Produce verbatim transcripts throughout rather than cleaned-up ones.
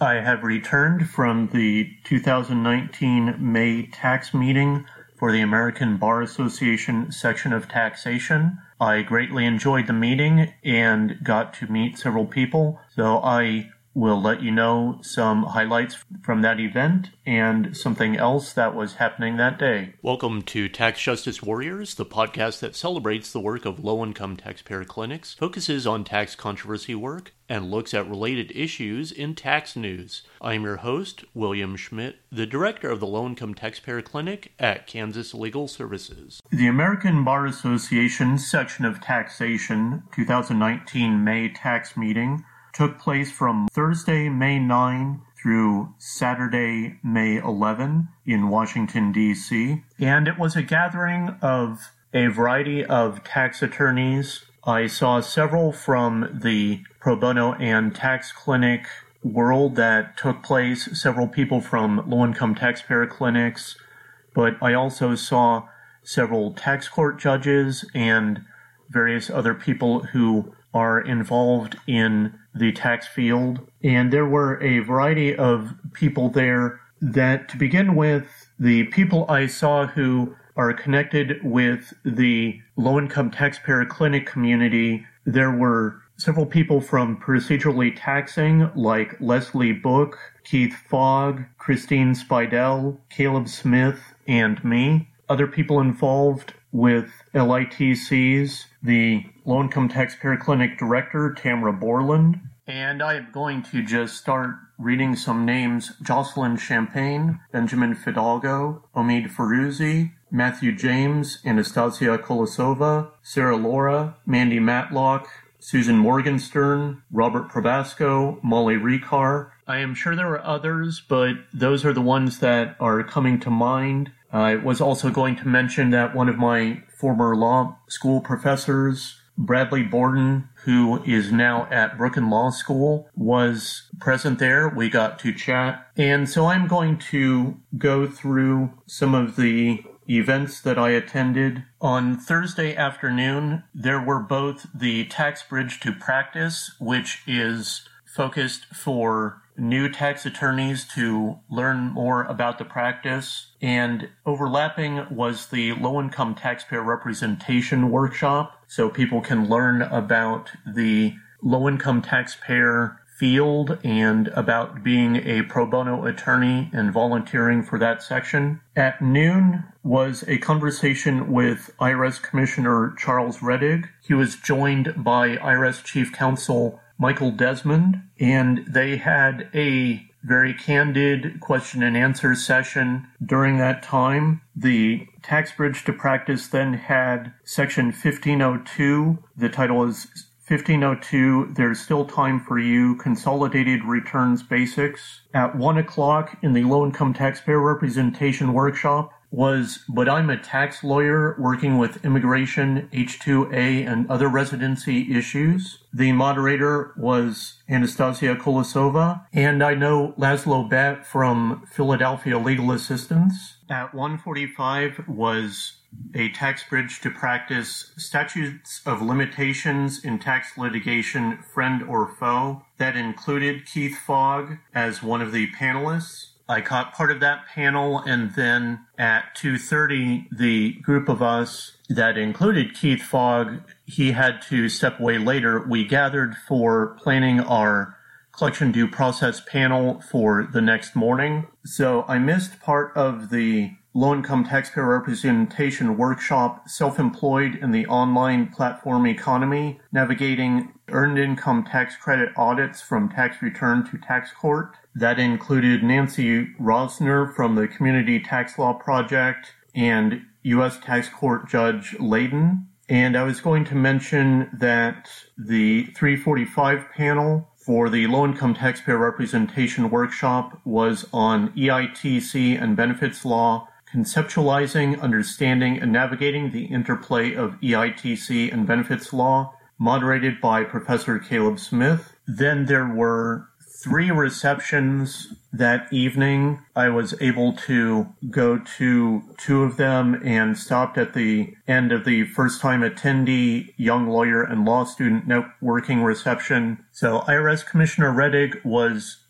I have returned from the two thousand nineteen May tax meeting for the American Bar Association section of taxation. I greatly enjoyed the meeting and got to meet several people, so I will let you know some highlights from that event and something else that was happening that day. Welcome to Tax Justice Warriors, the podcast that celebrates the work of low-income taxpayer clinics, focuses on tax controversy work, and looks at related issues in tax news. I am your host, William Schmidt, the director of the Low-Income Taxpayer Clinic at Kansas Legal Services. The American Bar Association section of taxation two thousand nineteen May tax meeting took place from Thursday, May ninth through Saturday, May eleventh in Washington, D C, and it was a gathering of a variety of tax attorneys. I saw several from the pro bono and tax clinic world that took place, several people from low-income taxpayer clinics, but I also saw several tax court judges and various other people who are involved in the tax field. And there were a variety of people there that, to begin with, the people I saw who are connected with the low-income taxpayer clinic community, there were several people from procedurally taxing, like Leslie Book, Keith Fogg, Christine Spidell, Caleb Smith, and me. Other people involved with L I T Cs, the Low-Income Taxpayer Clinic Director, Tamara Borland. And I am going to just start reading some names: Jocelyn Champagne, Benjamin Fidalgo, Omid Feruzzi, Matthew James, Anastasia Kolosova, Sarah Laura, Mandy Matlock, Susan Morgenstern, Robert Probasco, Molly Ricard. I am sure there were others, but those are the ones that are coming to mind. I was also going to mention that one of my former law school professors, Bradley Borden, who is now at Brooklyn Law School, was present there. We got to chat. And so I'm going to go through some of the events that I attended. On Thursday afternoon, there were both the Tax Bridge to Practice, which is focused for new tax attorneys to learn more about the practice, and overlapping was the low-income taxpayer representation workshop, so people can learn about the low-income taxpayer field and about being a pro bono attorney and volunteering for that section. At noon was a conversation with I R S Commissioner Charles Rettig. He was joined by I R S Chief Counsel Michael Desmond, and they had a very candid question and answer session during that time. The Tax Bridge to Practice then had Section fifteen oh two. The title is fifteen oh two, There's Still Time for You, Consolidated Returns Basics. At one o'clock in the Low-Income Taxpayer Representation Workshop was But I'm a Tax Lawyer Working with Immigration, H two A, and Other Residency Issues. The moderator was Anastasia Kolosova, and I know Laszlo Bat from Philadelphia Legal Assistance. At one forty-five was a Tax Bridge to Practice Statutes of Limitations in Tax Litigation, Friend or Foe. That included Keith Fogg as one of the panelists. I caught part of that panel, and then at two thirty, the group of us that included Keith Fogg, he had to step away later. We gathered for planning our collection due process panel for the next morning. So I missed part of the Low-Income Taxpayer Representation Workshop, Self-Employed in the Online Platform Economy, Navigating Earned Income Tax Credit Audits from Tax Return to Tax Court. That included Nancy Rosner from the Community Tax Law Project and U S Tax Court Judge Layden. And I was going to mention that the three forty-five panel for the Low-Income Taxpayer Representation Workshop was on E I T C and benefits law, conceptualizing, understanding, and navigating the interplay of E I T C and benefits law, moderated by Professor Caleb Smith. Then there were three receptions that evening. I was able to go to two of them and stopped at the end of the first-time attendee young lawyer and law student networking reception. So I R S Commissioner Rettig was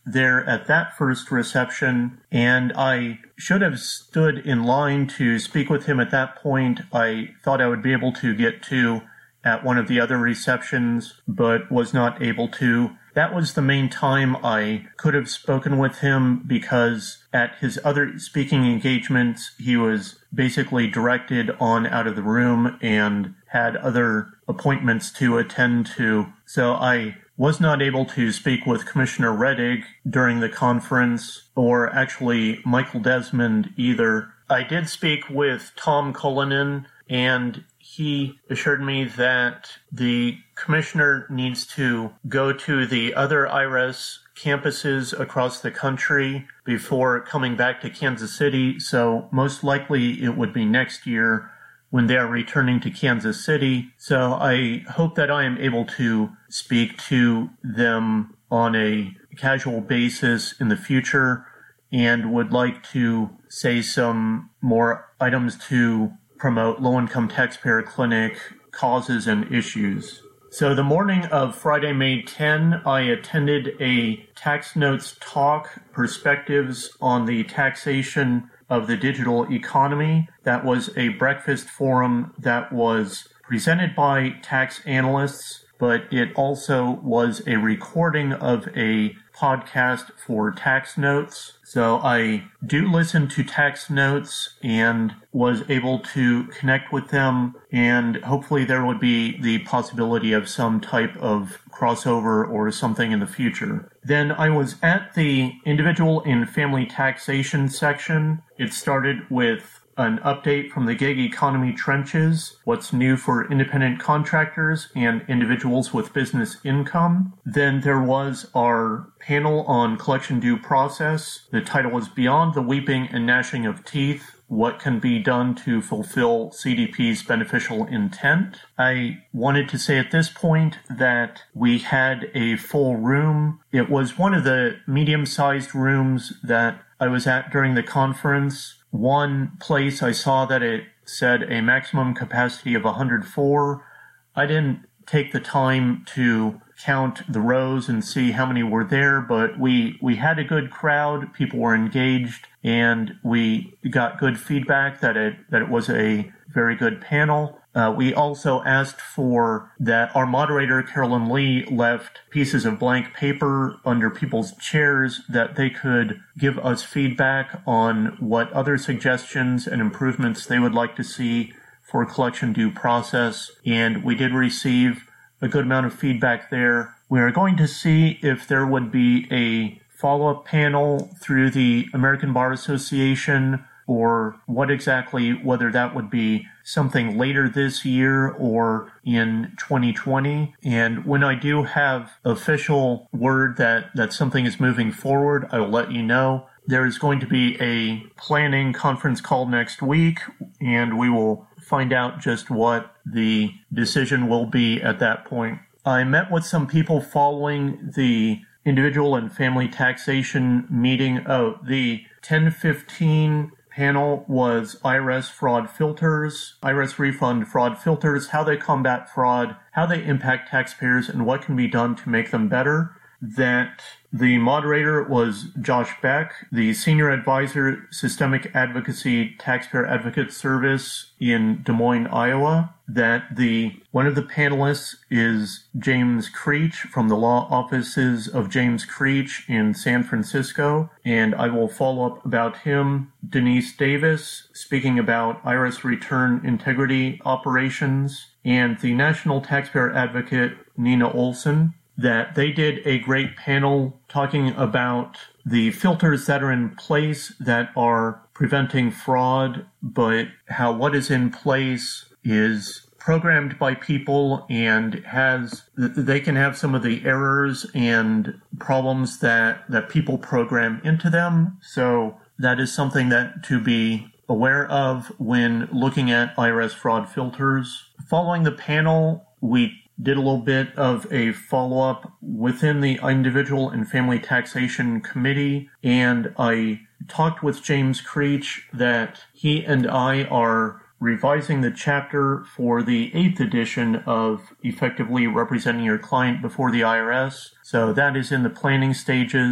there at that first reception, and I should have stood in line to speak with him at that point. I thought I would be able to get to at one of the other receptions, but was not able to. That was the main time I could have spoken with him, because at his other speaking engagements, he was basically directed on out of the room and had other appointments to attend to. So I was not able to speak with Commissioner Rettig during the conference, or actually Michael Desmond either. I did speak with Tom Cullinan, and he assured me that the commissioner needs to go to the other I R E S campuses across the country before coming back to Kansas City, so most likely it would be next year when they are returning to Kansas City. So I hope that I am able to speak to them on a casual basis in the future, and would like to say some more items to promote low-income taxpayer clinic causes and issues. So the morning of Friday, May tenth, I attended a Tax Notes Talk, Perspectives on the Taxation of the Digital Economy. That was a breakfast forum that was presented by tax analysts, but it also was a recording of a podcast for Tax Notes. So I do listen to Tax Notes and was able to connect with them, and hopefully there would be the possibility of some type of crossover or something in the future. Then I was at the individual and family taxation section. It started with an update from the gig economy trenches, what's new for independent contractors and individuals with business income. Then there was our panel on collection due process. The title was Beyond the Weeping and Gnashing of Teeth: What Can Be Done to Fulfill C D P's Beneficial Intent. I wanted to say at this point that we had a full room. It was one of the medium-sized rooms that I was at during the conference. One place I saw that it said a maximum capacity of one hundred four. I didn't take the time to count the rows and see how many were there, but we, we had a good crowd. People were engaged, and we got good feedback that it, that it was a very good panel. Uh, we also asked for that our moderator, Carolyn Lee, left pieces of blank paper under people's chairs that they could give us feedback on what other suggestions and improvements they would like to see for collection due process. And we did receive a good amount of feedback there. We are going to see if there would be a follow-up panel through the American Bar Association, or what exactly, whether that would be something later this year or in twenty twenty. And when I do have official word that, that something is moving forward, I will let you know. There is going to be a planning conference call next week, and we will find out just what the decision will be at that point. I met with some people following the individual and family taxation meeting. Oh, the ten fifteen panel was I R S fraud filters, I R S refund fraud filters, how they combat fraud, how they impact taxpayers, and what can be done to make them better. That the moderator was Josh Beck, the Senior Advisor, Systemic Advocacy Taxpayer Advocate Service in Des Moines, Iowa. That the one of the panelists is James Creech from the law offices of James Creech in San Francisco, and I will follow up about him. Denise Davis, speaking about I R S return integrity operations, and the National Taxpayer Advocate Nina Olson. That they did a great panel talking about the filters that are in place that are preventing fraud, but how what is in place is programmed by people and has they can have some of the errors and problems that, that people program into them. So that is something that to be aware of when looking at I R S fraud filters. Following the panel, we did a little bit of a follow-up within the Individual and Family Taxation Committee, and I talked with James Creech that he and I are revising the chapter for the eighth edition of Effectively Representing Your Client Before the I R S. So that is in the planning stages,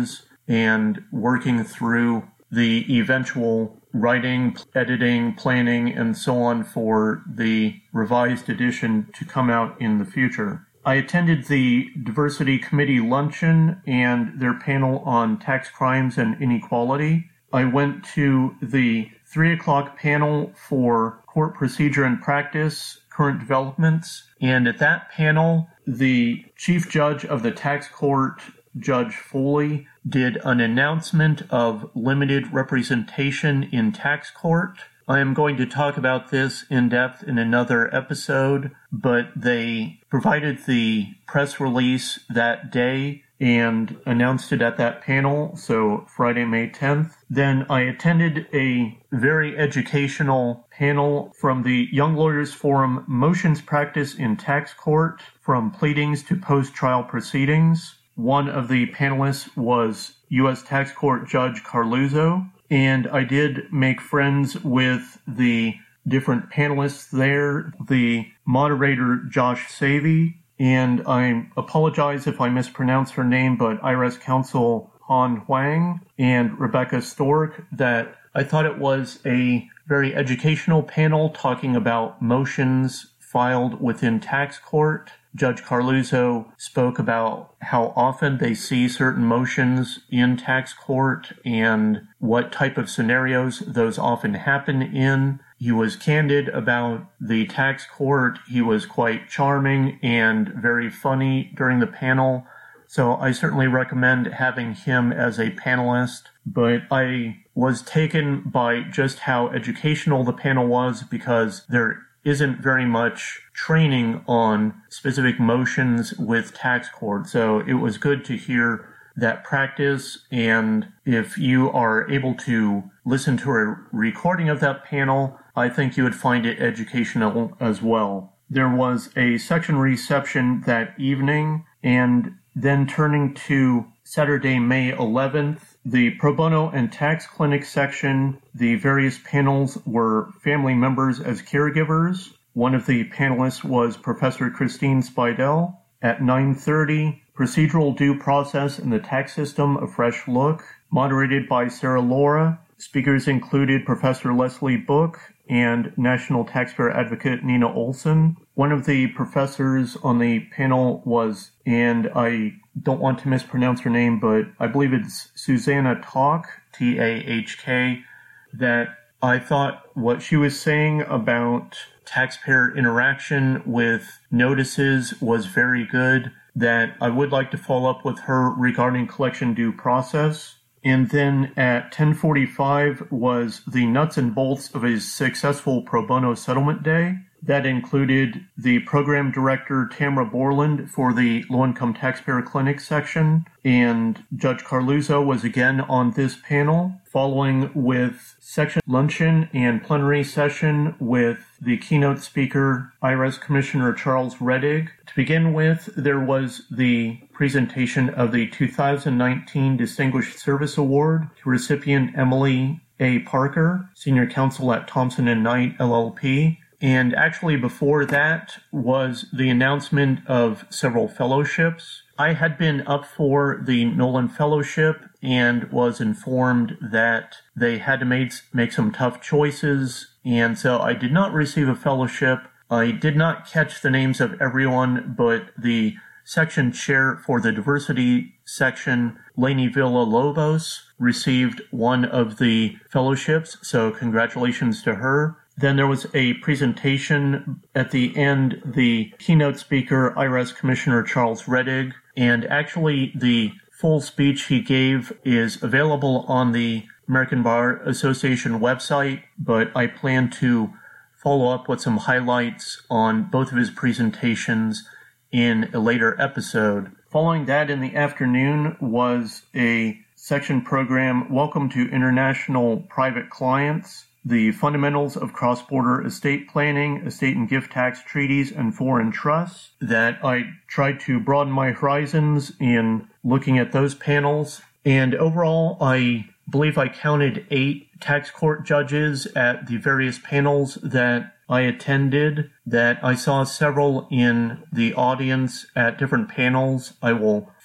and working through the eventual writing, editing, planning, and so on for the revised edition to come out in the future. I attended the Diversity Committee luncheon and their panel on tax crimes and inequality. I went to the three o'clock panel for court procedure and practice, current developments, and at that panel, the chief judge of the tax court, Judge Foley, did an announcement of limited representation in tax court. I am going to talk about this in depth in another episode, but they provided the press release that day and announced it at that panel, so Friday, May tenth. Then I attended a very educational panel from the Young Lawyers Forum Motions Practice in Tax Court, from pleadings to post-trial proceedings. One of the panelists was U S Tax Court Judge Carluzzo, and I did make friends with the different panelists there, the moderator Josh Savy, and I apologize if I mispronounce her name, but I R S counsel Han Huang and Rebecca Stork, that I thought it was a very educational panel talking about motions filed within tax court. Judge Carluzzo spoke about how often they see certain motions in tax court and what type of scenarios those often happen in. He was candid about the tax court. He was quite charming and very funny during the panel. So I certainly recommend having him as a panelist. But I was taken by just how educational the panel was, because there isn't very much training on specific motions with tax court. So it was good to hear that practice. And if you are able to listen to a recording of that panel, I think you would find it educational as well. There was a section reception that evening, and then turning to Saturday, May eleventh, the Pro Bono and Tax Clinic section, the various panels were family members as caregivers. One of the panelists was Professor Christine Spidel. At nine thirty, Procedural Due Process in the Tax System, A Fresh Look, moderated by Sarah Laura. Speakers included Professor Leslie Book and National Taxpayer Advocate Nina Olson. One of the professors on the panel was, and I don't want to mispronounce her name, but I believe it's Susanna Talk, T A H K, that I thought what she was saying about taxpayer interaction with notices was very good, that I would like to follow up with her regarding collection due process. And then at ten forty-five was the nuts and bolts of a successful pro bono settlement day. That included the program director, Tamara Borland, for the Low-Income Taxpayer Clinic section, and Judge Carluzzo was again on this panel, following with section luncheon and plenary session with the keynote speaker, I R S Commissioner Charles Rettig. To begin with, there was the presentation of the two thousand nineteen Distinguished Service Award to recipient Emily A. Parker, Senior Counsel at Thompson and Knight, L L P. And actually before that was the announcement of several fellowships. I had been up for the Nolan Fellowship and was informed that they had to make, make some tough choices, and so I did not receive a fellowship. I did not catch the names of everyone, but the section chair for the diversity section, Lainey Villalobos, received one of the fellowships, so congratulations to her. Then there was a presentation at the end, the keynote speaker, I R S Commissioner Charles Rettig, and actually the full speech he gave is available on the American Bar Association website, but I plan to follow up with some highlights on both of his presentations in a later episode. Following that in the afternoon was a section program, Welcome to International Private Clients, the fundamentals of cross-border estate planning, estate and gift tax treaties, and foreign trusts, that I tried to broaden my horizons in looking at those panels. And overall, I believe I counted eight tax court judges at the various panels that I attended, that I saw several in the audience at different panels. I will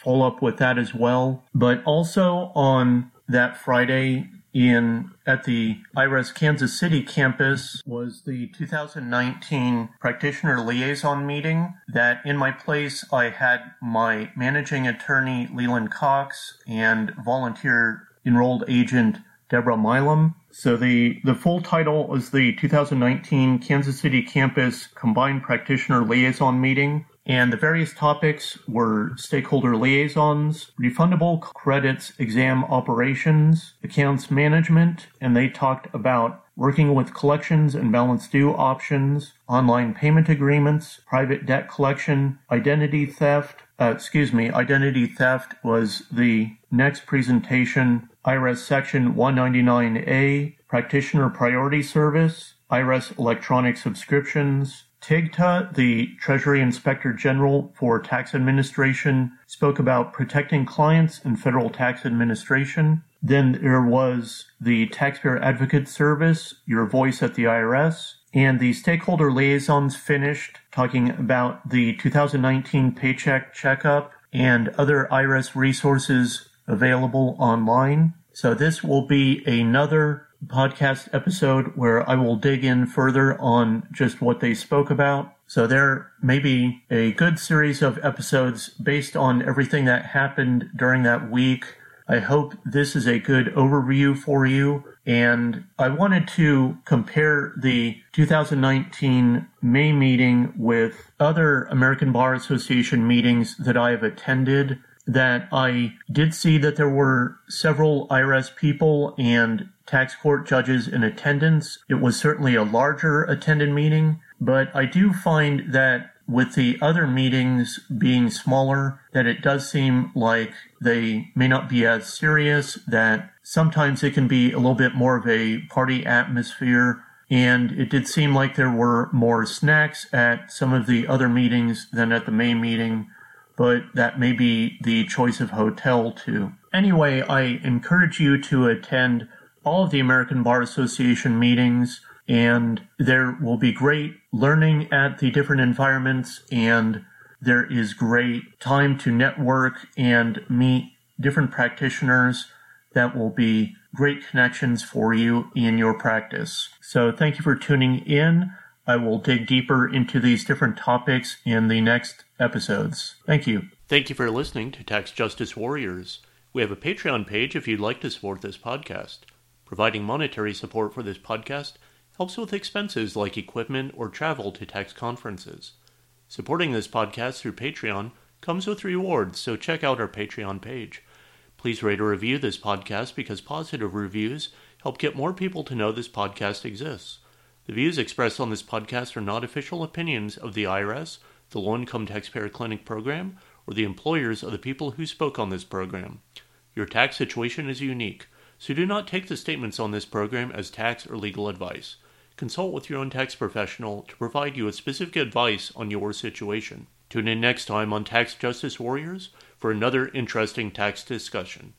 follow up with that as well. But also on that Friday in at the I R E S Kansas City campus was the two thousand nineteen Practitioner Liaison Meeting that in my place I had my managing attorney Leland Cox and volunteer enrolled agent Deborah Milam. So the, the full title is the two thousand nineteen Kansas City Campus Combined Practitioner Liaison Meeting. And the various topics were stakeholder liaisons, refundable credits exam operations, accounts management, and they talked about working with collections and balance due options, online payment agreements, private debt collection, identity theft. Uh, excuse me, identity theft was the next presentation. I R E S Section one ninety-nine A, Practitioner Priority Service, I R E S Electronic Subscriptions. T I G T A, the Treasury Inspector General for Tax Administration, spoke about protecting clients in federal tax administration. Then there was the Taxpayer Advocate Service, Your Voice at the I R S. And the stakeholder liaisons finished talking about the two thousand nineteen Paycheck Checkup and other I R S resources available online. So this will be another podcast episode where I will dig in further on just what they spoke about. So there may be a good series of episodes based on everything that happened during that week. I hope this is a good overview for you. And I wanted to compare the two thousand nineteen May meeting with other American Bar Association meetings that I have attended, that I did see that there were several I R S people and tax court judges in attendance. It was certainly a larger attended meeting, but I do find that with the other meetings being smaller, that it does seem like they may not be as serious, that sometimes it can be a little bit more of a party atmosphere, and it did seem like there were more snacks at some of the other meetings than at the May meeting, but that may be the choice of hotel too. Anyway, I encourage you to attend all of the American Bar Association meetings, and there will be great learning at the different environments, and there is great time to network and meet different practitioners that will be great connections for you in your practice. So thank you for tuning in. I will dig deeper into these different topics in the next episodes. Thank you. Thank you for listening to Tax Justice Warriors. We have a Patreon page if you'd like to support this podcast. Providing monetary support for this podcast helps with expenses like equipment or travel to tax conferences. Supporting this podcast through Patreon comes with rewards, so check out our Patreon page. Please rate or review this podcast because positive reviews help get more people to know this podcast exists. The views expressed on this podcast are not official opinions of the I R S, the Low Income Taxpayer Clinic program, or the employers of the people who spoke on this program. Your tax situation is unique, so do not take the statements on this program as tax or legal advice. Consult with your own tax professional to provide you with specific advice on your situation. Tune in next time on Tax Justice Warriors for another interesting tax discussion.